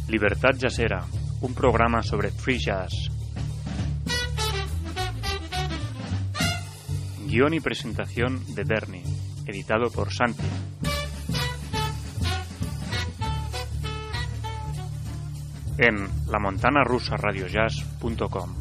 Libertad Jazzera, un programa sobre free jazz. Guión y presentación de Bernie, editado por Santi. En lamontanarusaradiojazz.com.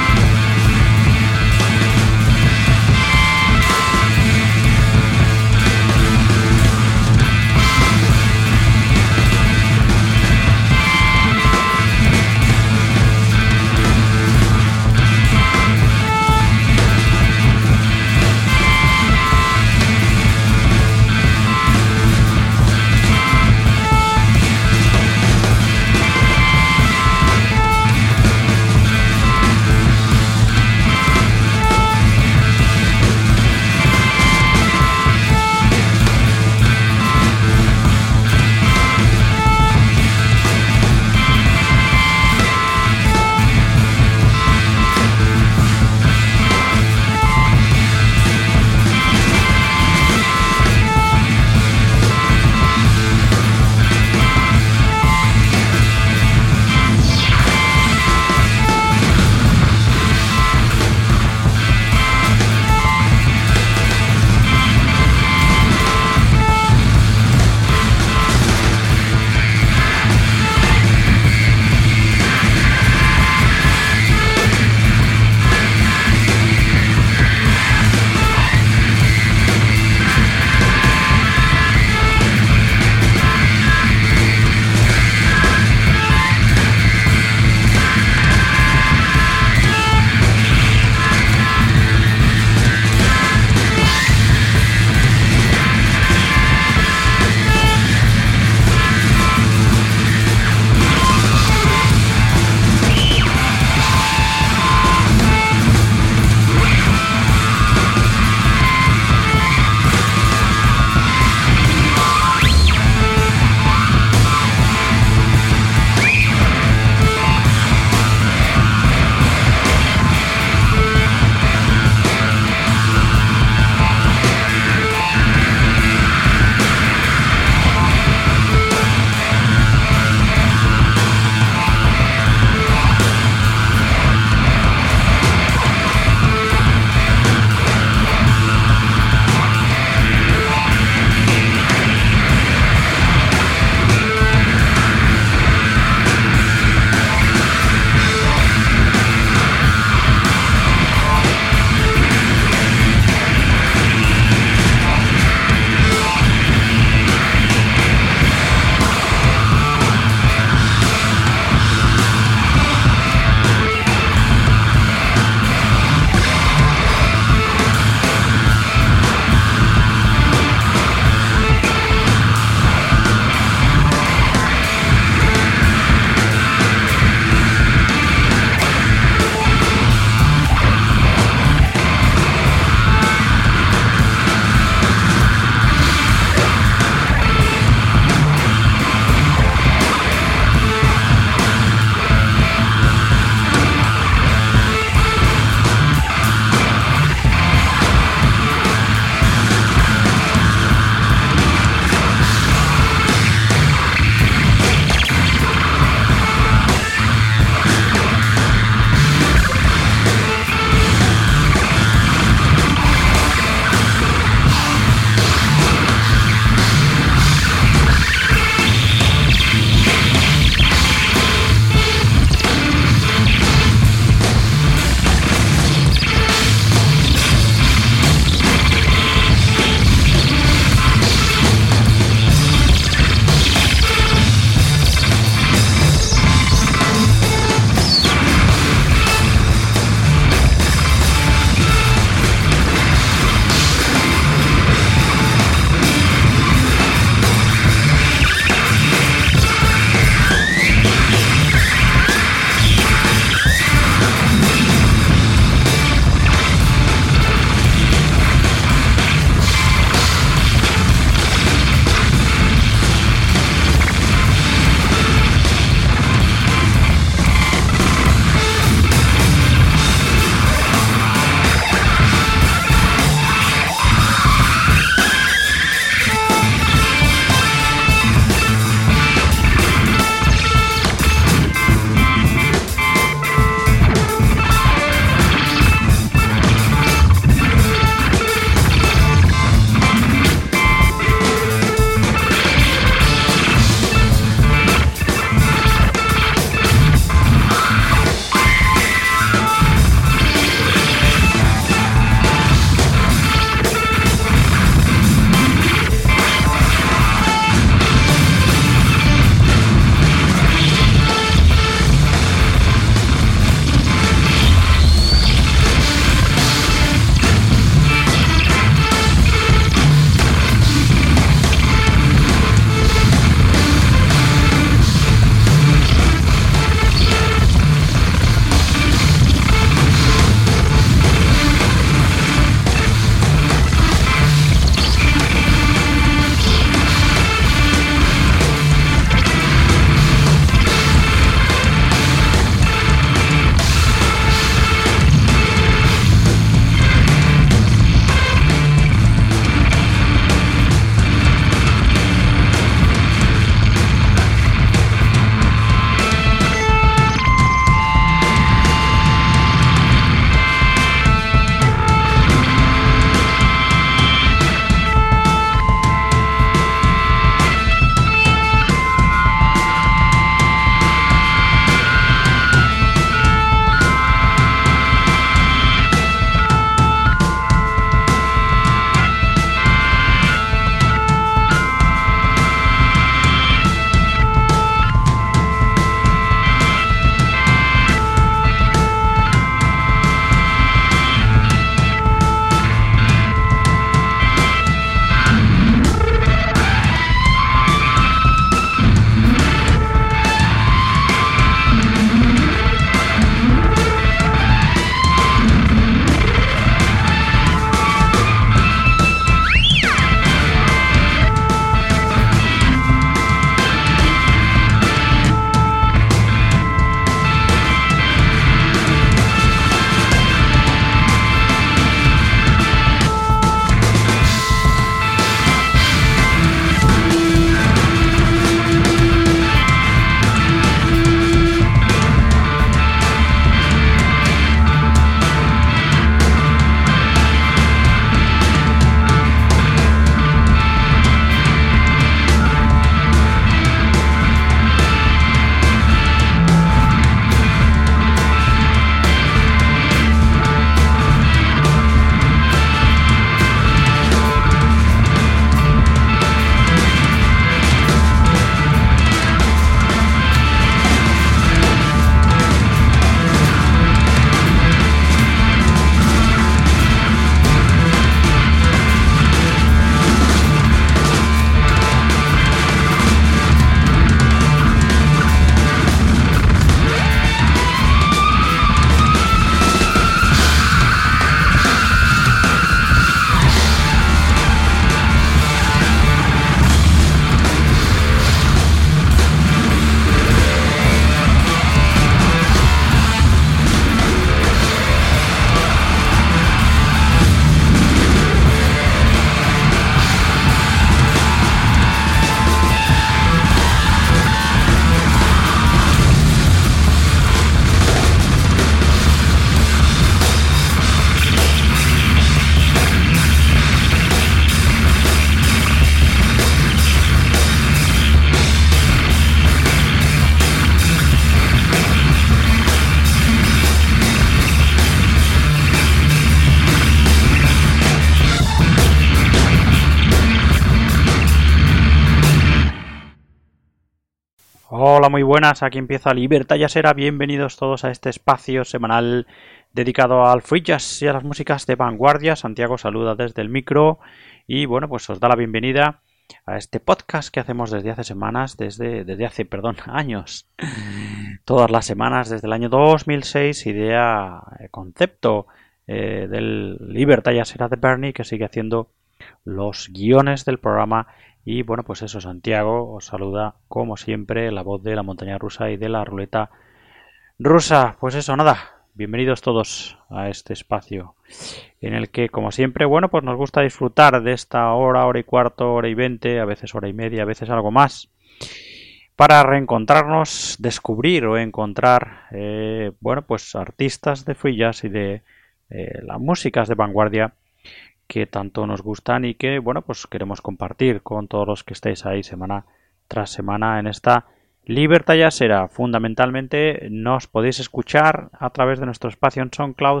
Hola, muy buenas, aquí empieza Libertad Jazzera, bienvenidos todos a este espacio semanal dedicado al free jazz y a las músicas de vanguardia. Santiago saluda desde el micro y bueno, pues os da la bienvenida a este podcast que hacemos desde hace semanas, desde hace años. Todas las semanas desde el año 2006, idea, concepto del Libertad Jazzera de Bernie, que sigue haciendo los guiones del programa. Y bueno, pues eso, Santiago os saluda como siempre, la voz de la montaña rusa y de la ruleta rusa. Pues eso, nada, bienvenidos todos a este espacio en el que, como siempre, bueno, pues nos gusta disfrutar de esta hora, hora y cuarto, hora y 20, a veces hora y media, a veces algo más, para reencontrarnos, descubrir o encontrar, bueno, pues artistas de free jazz y de las músicas de vanguardia que tanto nos gustan y que, bueno, pues queremos compartir con todos los que estéis ahí semana tras semana en esta Libertad Jazzera. Fundamentalmente nos podéis escuchar a través de nuestro espacio en SoundCloud,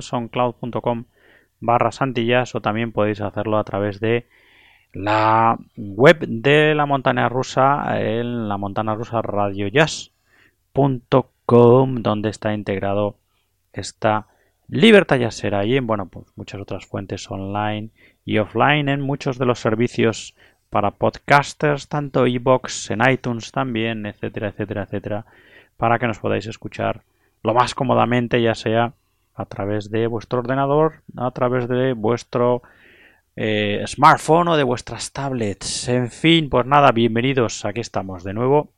soundcloud.com/santillas, o también podéis hacerlo a través de la web de la montaña rusa, en la montaña rusa radiojazz.com, donde está integrado esta Libertad Jazzera y en, bueno, pues muchas otras fuentes online y offline, en muchos de los servicios para podcasters, tanto iVoox, en iTunes también, etcétera, etcétera, etcétera, para que nos podáis escuchar lo más cómodamente, ya sea a través de vuestro ordenador, a través de vuestro smartphone o de vuestras tablets. En fin, pues nada, bienvenidos, aquí estamos de nuevo.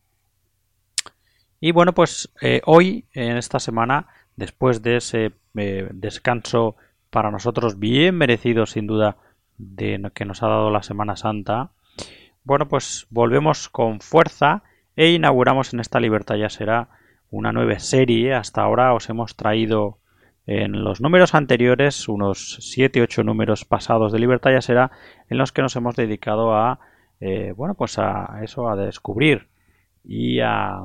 Y bueno, pues hoy, en esta semana, después de ese descanso para nosotros bien merecido, sin duda, de que nos ha dado la Semana Santa, bueno, pues volvemos con fuerza e inauguramos en esta Libertad Jazzera una nueva serie. Hasta ahora os hemos traído en los números anteriores unos 7-8 números pasados de Libertad Jazzera en los que nos hemos dedicado a, bueno, pues a eso, a descubrir y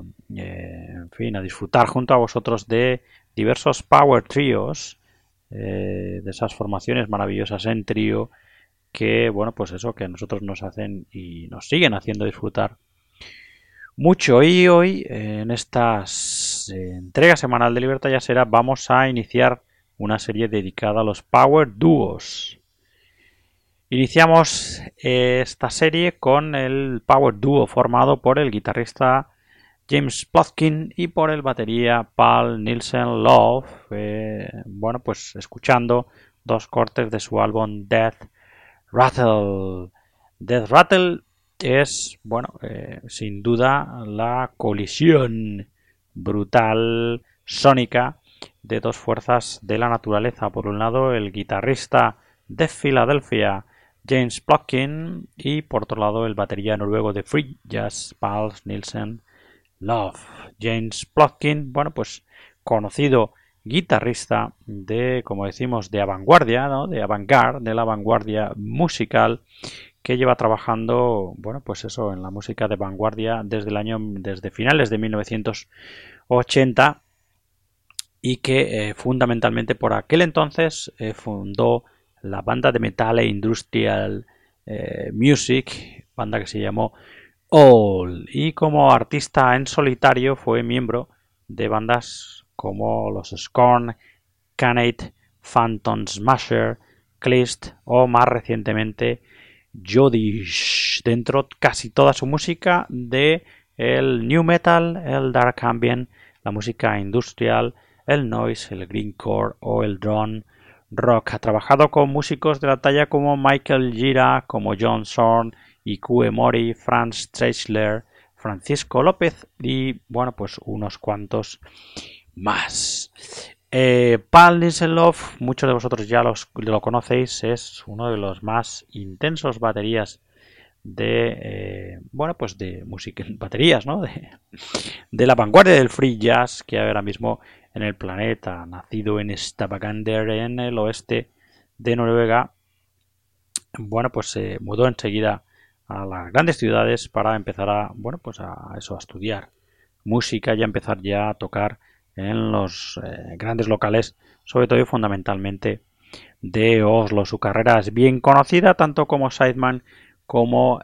en fin, a disfrutar junto a vosotros de diversos power trios, de esas formaciones maravillosas en trío que, bueno, pues eso, que a nosotros nos hacen y nos siguen haciendo disfrutar mucho. Y hoy, en esta entrega semanal de Libertad Jazzera, vamos a iniciar una serie dedicada a los power duos. Iniciamos esta serie con el power dúo formado por el guitarrista James Plotkin y por el batería Paul Nielsen Love, bueno, pues escuchando dos cortes de su álbum Death Rattle. Death Rattle es, bueno, sin duda la colisión brutal sónica de dos fuerzas de la naturaleza. Por un lado, el guitarrista de Filadelfia James Plotkin y por otro lado el batería noruego de free jazz Paul Nielsen Love. James Plotkin, bueno, pues conocido guitarrista de, como decimos, de vanguardia, ¿no? De avant-garde, de la vanguardia musical, que lleva trabajando, bueno, pues eso, en la música de vanguardia desde finales de 1980 y que fundamentalmente por aquel entonces fundó la banda de metal e industrial music, banda que se llamó All, y como artista en solitario fue miembro de bandas como los Scorn, Canate, Phantom Smasher, Clist o más recientemente Jodish. Dentro casi toda su música de el new metal, el dark ambient, la música industrial, el noise, el greencore o el drone rock. Ha trabajado con músicos de la talla como Michael Gira, como John Zorn, Ikue Mori, Franz Trechler, Francisco López y, bueno, pues unos cuantos más. Paul Nielsen Love, muchos de vosotros ya lo conocéis, es uno de los más intensos baterías de, bueno, pues de música, baterías, ¿no? De la vanguardia del free jazz que hay ahora mismo en el planeta. Nacido en Stavanger, en el oeste de Noruega, bueno, pues se mudó enseguida a las grandes ciudades para empezar a, bueno, pues a eso, a estudiar música y a empezar ya a tocar en los grandes locales, sobre todo y fundamentalmente de Oslo. Su carrera es bien conocida tanto como sideman como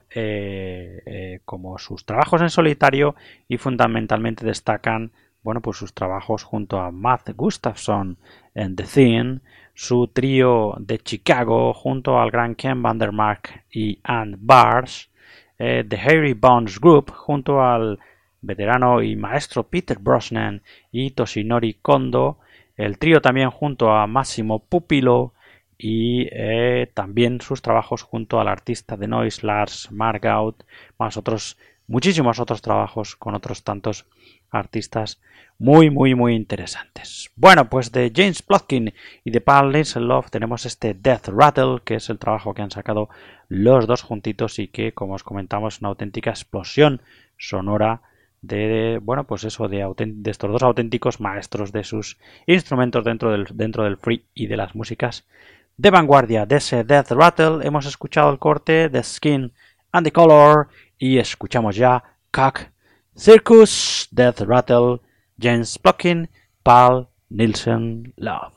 sus trabajos en solitario, y fundamentalmente destacan pues sus trabajos junto a Matt Gustafson en The Thing, su trío de Chicago junto al gran Ken Vandermark y Ann Bars, The Harry Bones Group junto al veterano y maestro Peter Brosnan y Toshinori Kondo, el trío también junto a Massimo Pupilo, y también sus trabajos junto al artista de noise Lars Margaud, más muchísimos otros trabajos con otros tantos artistas muy interesantes. Bueno, pues de James Plotkin y de Paul Nielsen-Love tenemos este Death Rattle, que es el trabajo que han sacado los dos juntitos y que, como os comentamos, es una auténtica explosión sonora de estos dos auténticos maestros de sus instrumentos dentro del free y de las músicas de vanguardia. De ese Death Rattle hemos escuchado el corte The Skin and the Color y escuchamos ya Cock Circus, Death Rattle, James Plotkin, Paul Nielsen-Love.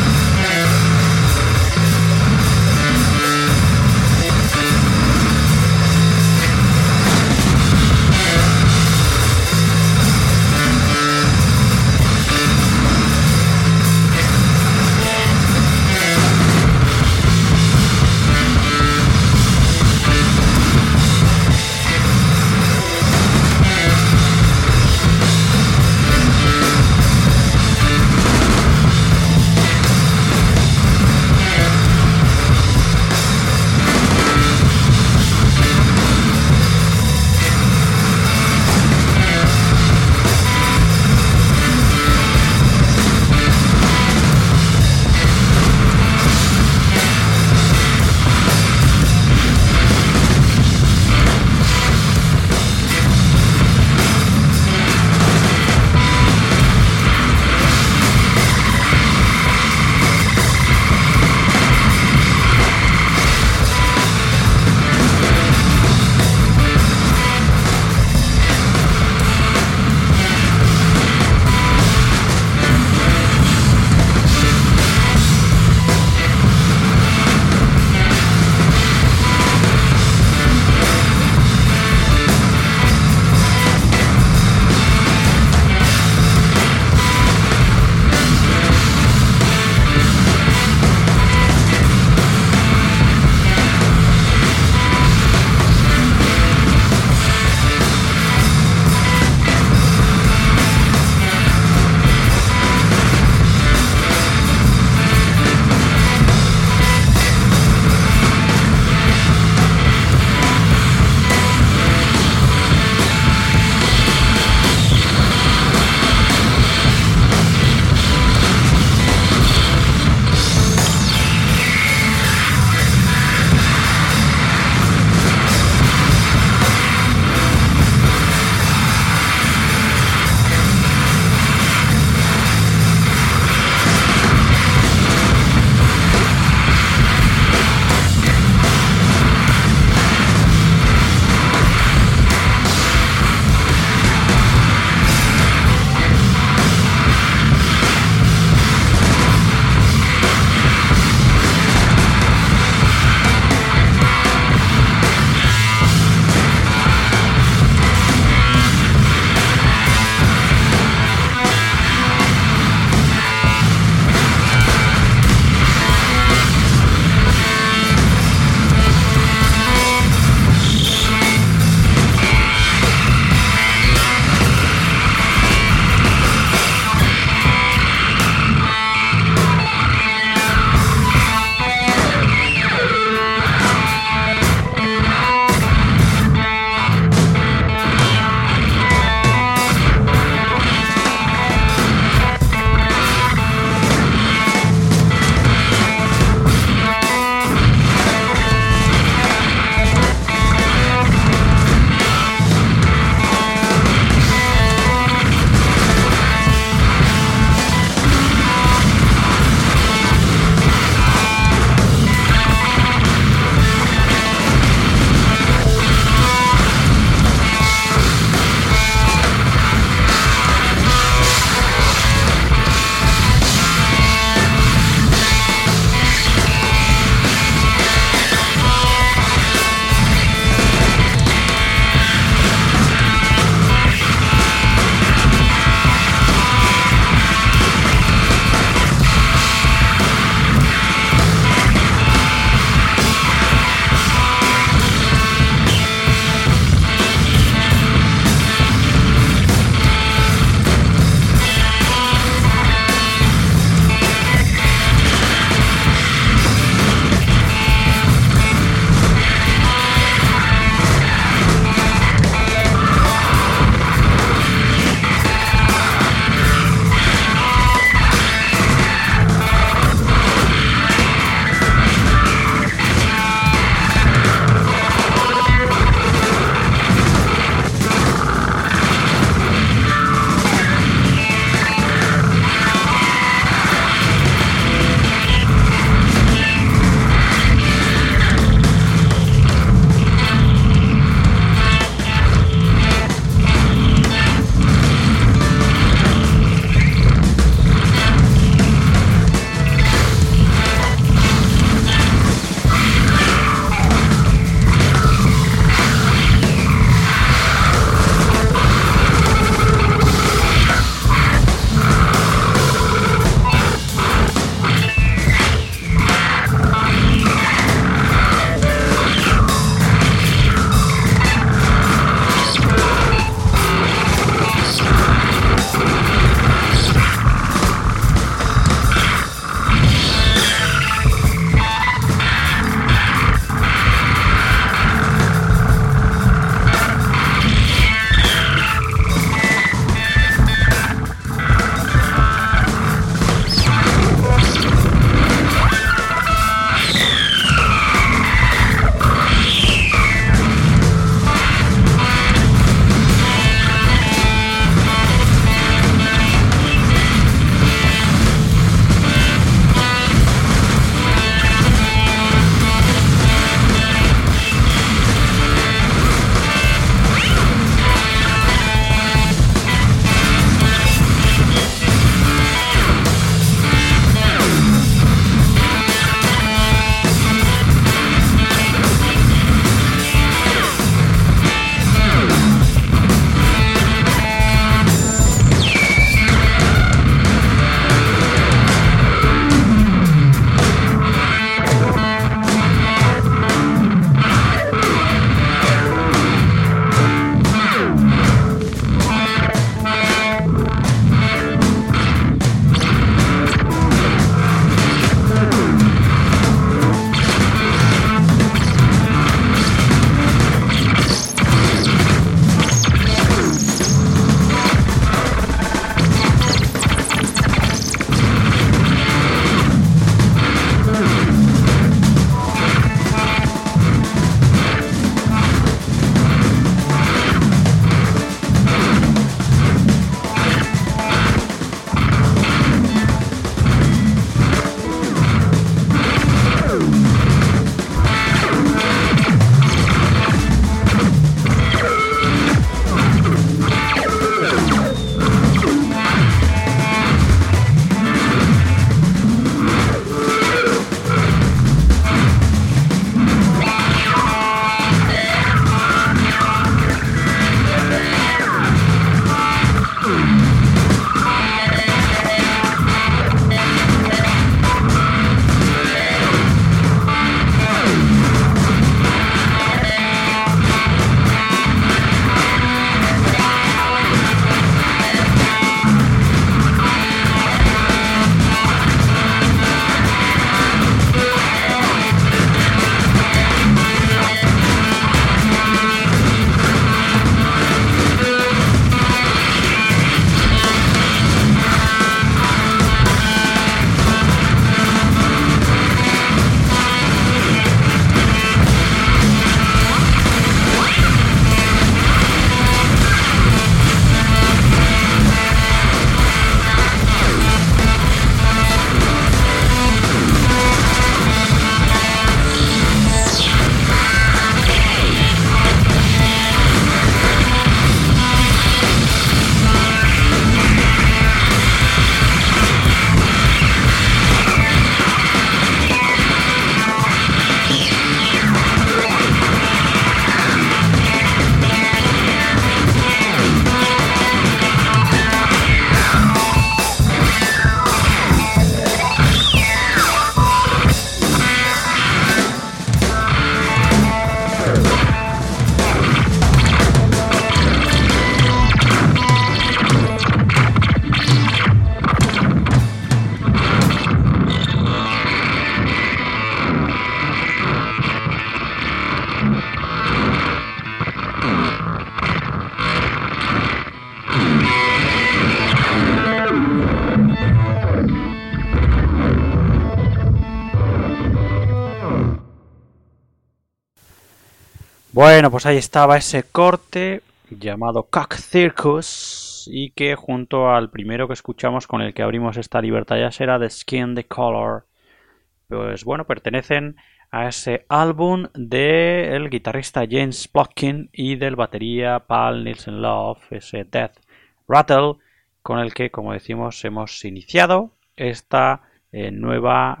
Bueno, pues ahí estaba ese corte llamado Cock Circus y que junto al primero que escuchamos con el que abrimos esta Libertad Jazzera, The Skin, The Color, pues bueno, pertenecen a ese álbum del guitarrista James Plotkin y del batería Paul Nielsen Love, ese Death Rattle, con el que, como decimos, hemos iniciado esta nueva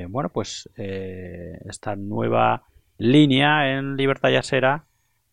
línea en Libertad Jazzera,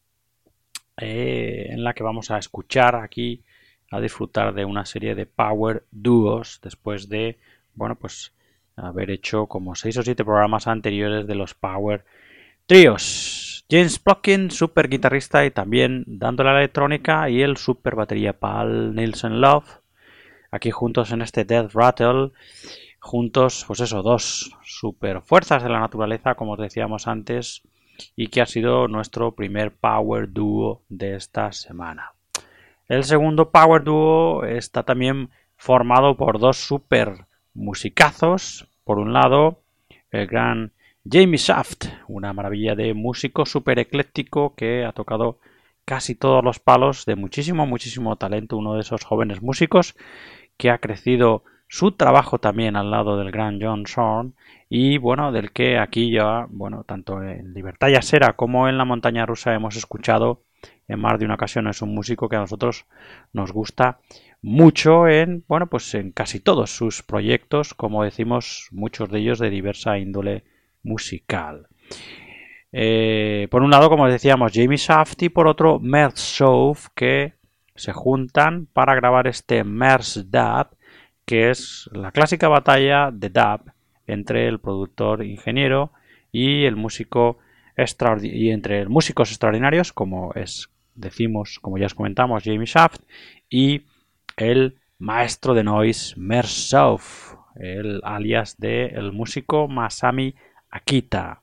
en la que vamos a escuchar aquí, a disfrutar de una serie de power duos después de, bueno, pues haber hecho como 6 o 7 programas anteriores de los power tríos. James Plotkin, super guitarrista y también dándole a la electrónica, y el super batería Paul Nielsen Love, aquí juntos en este Death Rattle, juntos, pues eso, dos super fuerzas de la naturaleza, como os decíamos antes, y que ha sido nuestro primer power dúo de esta semana. El segundo power dúo está también formado por dos super musicazos. Por un lado, el gran Jamie Shaft, una maravilla de músico super ecléctico que ha tocado casi todos los palos, de muchísimo talento, uno de esos jóvenes músicos que ha crecido su trabajo también al lado del gran John Zorn, y bueno, del que aquí ya, bueno, tanto en Libertad Jazzera como en La Montaña Rusa hemos escuchado en más de una ocasión. Es un músico que a nosotros nos gusta mucho en, bueno, pues en casi todos sus proyectos, como decimos, muchos de ellos de diversa índole musical. Por un lado, como decíamos, Jamie Shaft, y por otro, Merz Schauf, que se juntan para grabar este Merz Dub, que es la clásica batalla de dub entre el productor ingeniero y el músico y entre músicos extraordinarios, como decimos, como ya os comentamos, Jamie Shaft, y el maestro de noise Merz Schauf, el alias del músico Masami Akita.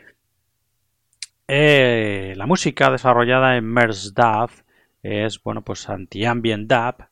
La música desarrollada en Merz Dub es, bueno, pues anti-ambient dub,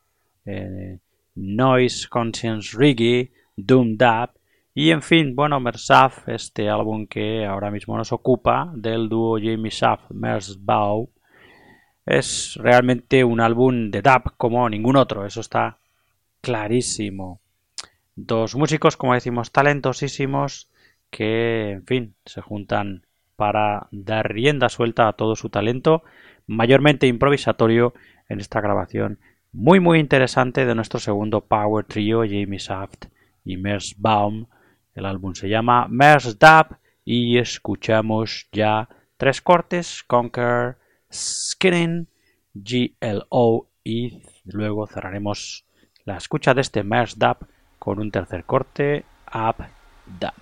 noise conscience reggae, doom dub, y en fin, bueno, Merz Schauf, este álbum que ahora mismo nos ocupa, del dúo Jamie Shaft Merz Bau, es realmente un álbum de dub como ningún otro, eso está clarísimo. Dos músicos, como decimos, talentosísimos, que, en fin, se juntan para dar rienda suelta a todo su talento, mayormente improvisatorio, en esta grabación muy interesante de nuestro segundo power trio, Jamie Shaft y Merz Baum. El álbum se llama Merz Dub y escuchamos ya 3 cortes: Conquer, Skinning, GLO, y luego cerraremos la escucha de este Merz Dub con un tercer corte, Up Dub.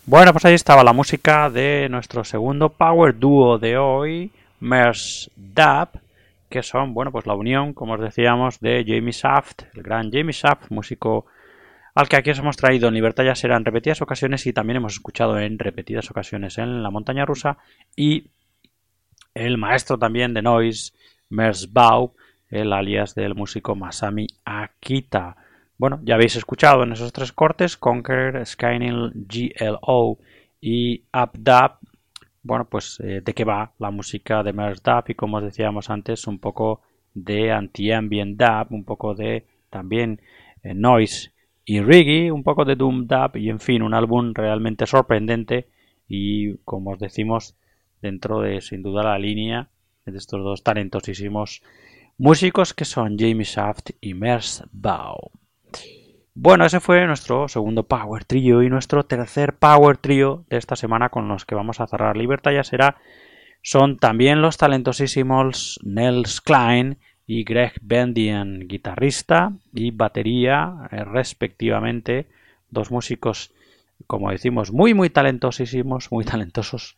Bueno, pues ahí estaba la música de nuestro segundo power duo de hoy, Mers Dab, que son, bueno, pues la unión, como os decíamos, de Jamie Shaft, el gran Jamie Shaft, músico al que aquí os hemos traído en Libertad Jazzera en repetidas ocasiones y también hemos escuchado en repetidas ocasiones en La Montaña Rusa, y el maestro también de Noise, Mers Bau, el alias del músico Masami Akita. Bueno, ya habéis escuchado en esos tres cortes, Conquer, Skynil, GLO y UpDub. Bueno, pues de qué va la música de Mers Dub, y como os decíamos antes, un poco de anti-ambient dub, un poco de también noise y reggae, un poco de doom dub, y en fin, un álbum realmente sorprendente y, como os decimos, dentro de sin duda la línea de estos dos talentosísimos músicos que son Jamie Shaft y Mers Bau. Bueno, ese fue nuestro segundo Power Trio, y nuestro tercer Power Trio de esta semana con los que vamos a cerrar Libertad Jazzera son también los talentosísimos Nels Cline y Greg Bendian, guitarrista y batería respectivamente, dos músicos, como decimos, muy talentosísimos, muy talentosos.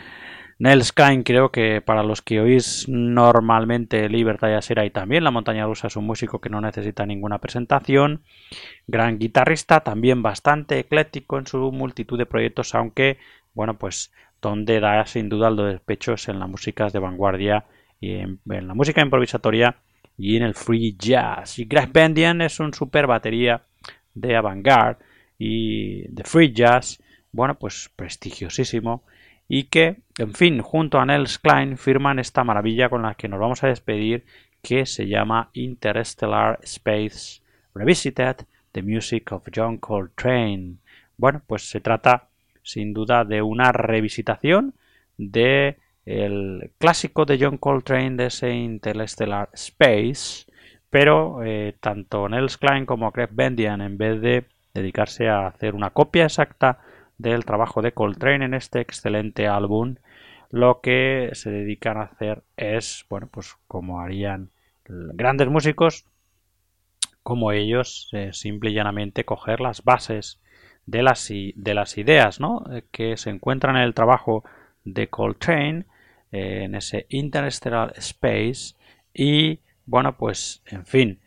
Nels Cline, creo que para los que oís normalmente Libertad Jazzera y también La Montaña Rusa, es un músico que no necesita ninguna presentación. Gran guitarrista, también bastante ecléctico en su multitud de proyectos, aunque, bueno, pues donde da sin duda el despecho es en las músicas de vanguardia y en la música improvisatoria y en el free jazz. Y Greg Bendian es un super batería de avant-garde y de free jazz, bueno, pues prestigiosísimo, y que, en fin, junto a Nels Cline firman esta maravilla con la que nos vamos a despedir, que se llama Interstellar Space Revisited, The Music of John Coltrane. Bueno, pues se trata sin duda de una revisitación de el clásico de John Coltrane, de ese Interstellar Space, pero tanto Nels Cline como Greg Bendian, en vez de dedicarse a hacer una copia exacta del trabajo de Coltrane en este excelente álbum, lo que se dedican a hacer es, bueno, pues como harían grandes músicos como ellos, simple y llanamente coger las bases de las ideas, ¿no?, que se encuentran en el trabajo de Coltrane, en ese Interstellar Space, y, bueno, pues, en fin,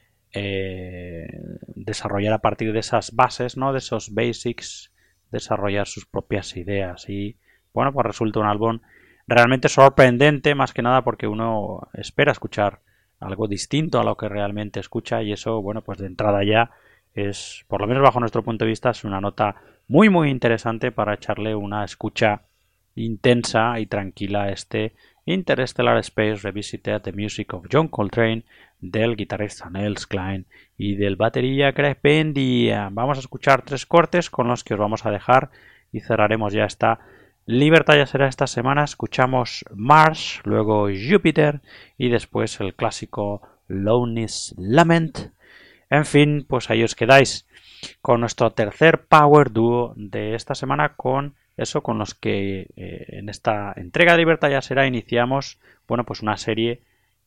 desarrollar a partir de esas bases, ¿no?, de esos basics, desarrollar sus propias ideas. Y, bueno, pues resulta un álbum realmente sorprendente, más que nada porque uno espera escuchar algo distinto a lo que realmente escucha, y eso, bueno, pues de entrada ya es, por lo menos bajo nuestro punto de vista, es una nota muy interesante para echarle una escucha intensa y tranquila a este Interstellar Space Revisited, The Music of John Coltrane, del guitarrista Nels Cline y del batería Greg Bendian. Vamos a escuchar tres cortes con los que os vamos a dejar y cerraremos ya esta Libertad Jazzera esta semana. Escuchamos Mars, luego Jupiter y después el clásico Lonely's Lament. En fin, pues ahí os quedáis con nuestro tercer Power Duo de esta semana, con los que en esta entrega de Libertad Jazzera iniciamos, bueno, pues una serie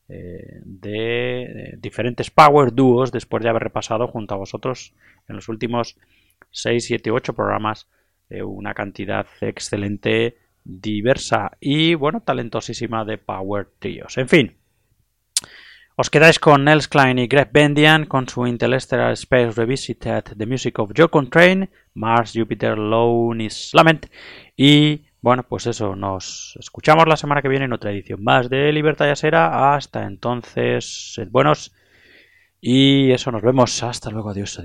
de diferentes Power Duos después de haber repasado junto a vosotros en los últimos 6, 7, 8 programas una cantidad excelente, diversa y, bueno, talentosísima de Power Trios. En fin, os quedáis con Nels Cline y Greg Bendian con su Interstellar Space Revisited, The Music of John Coltrane, Mars, Jupiter, Lonely's Lament. Y, bueno, pues eso, nos escuchamos la semana que viene en otra edición más de Libertad Jazzera. Hasta entonces, sed buenos y eso, nos vemos. Hasta luego, adiós.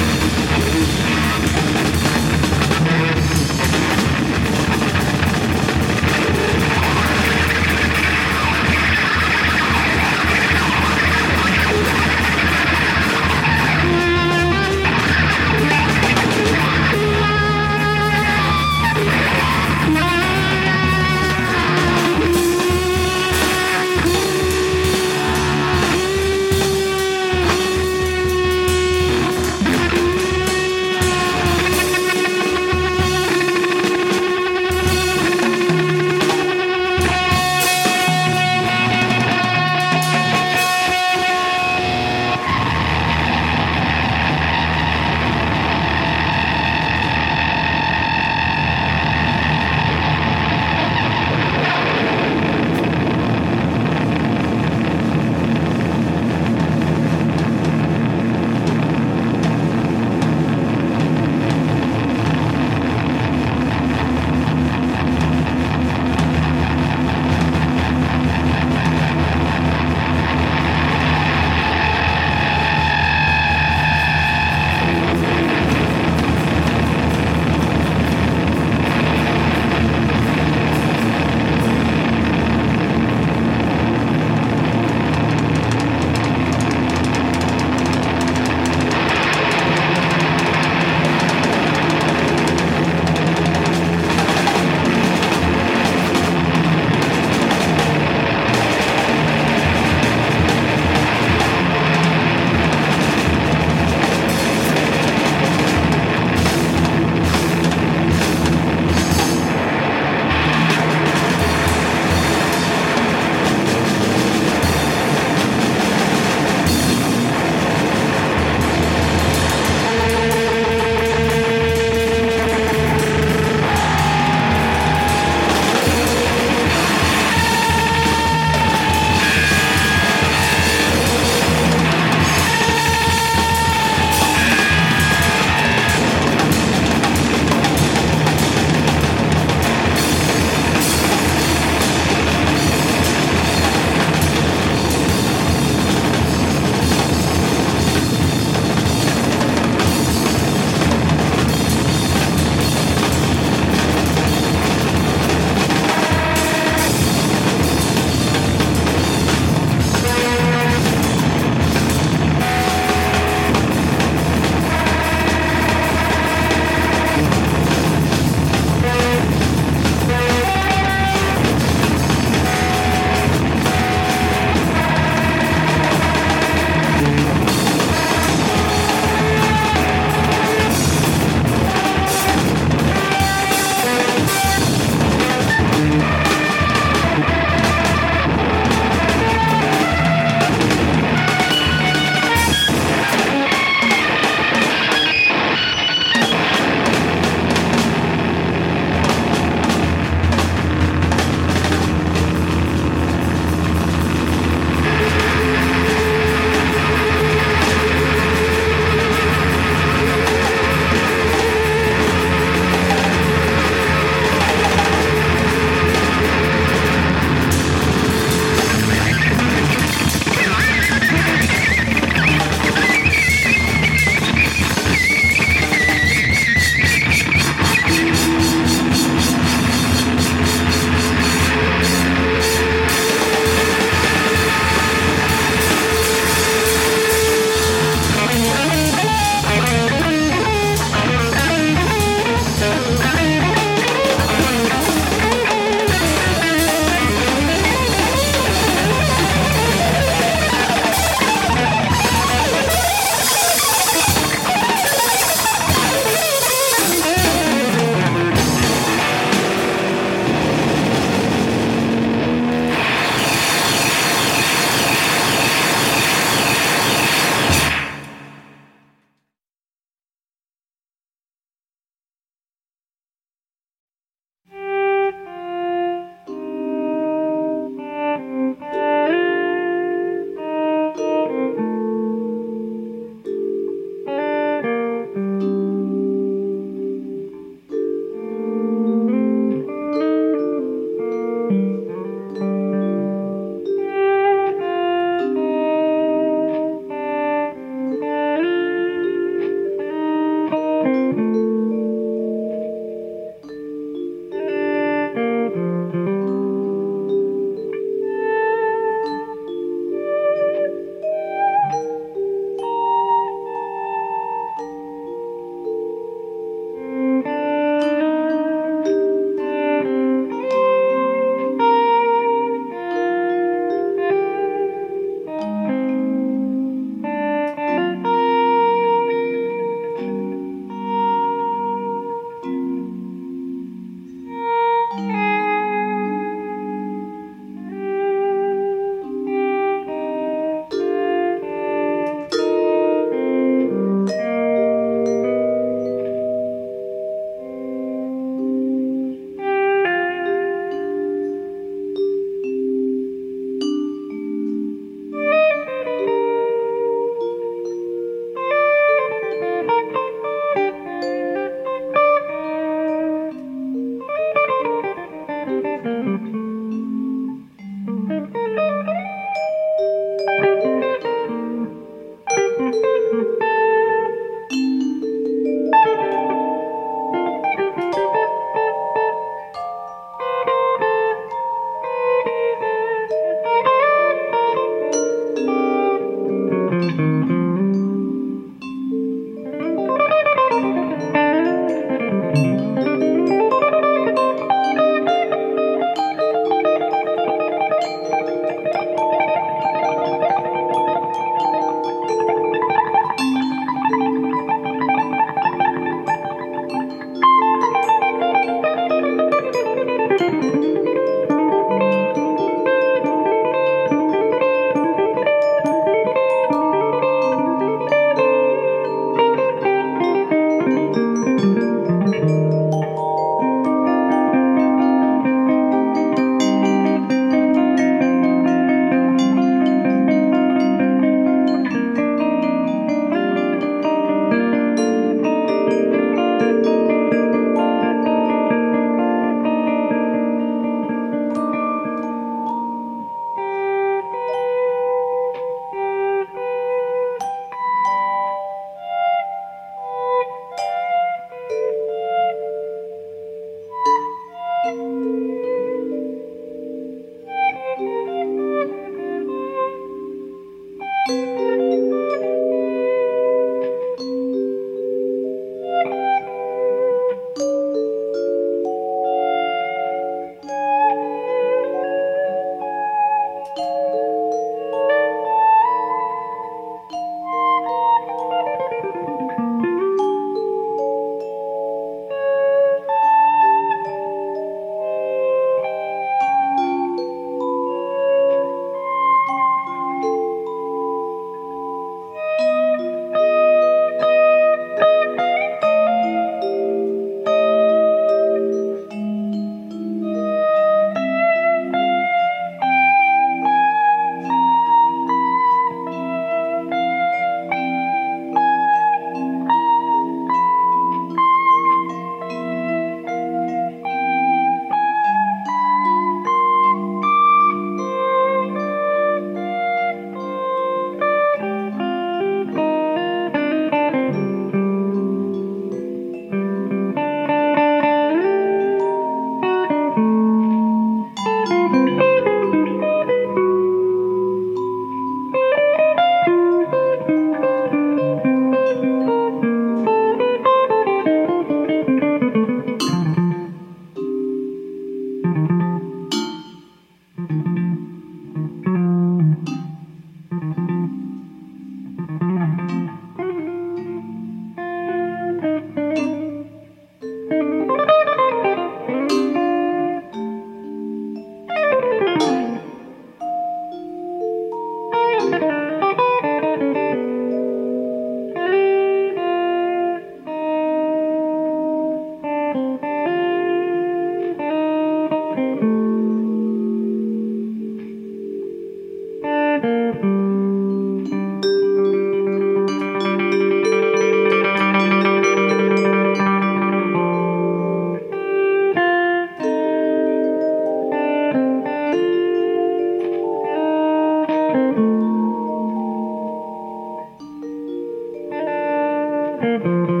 Thank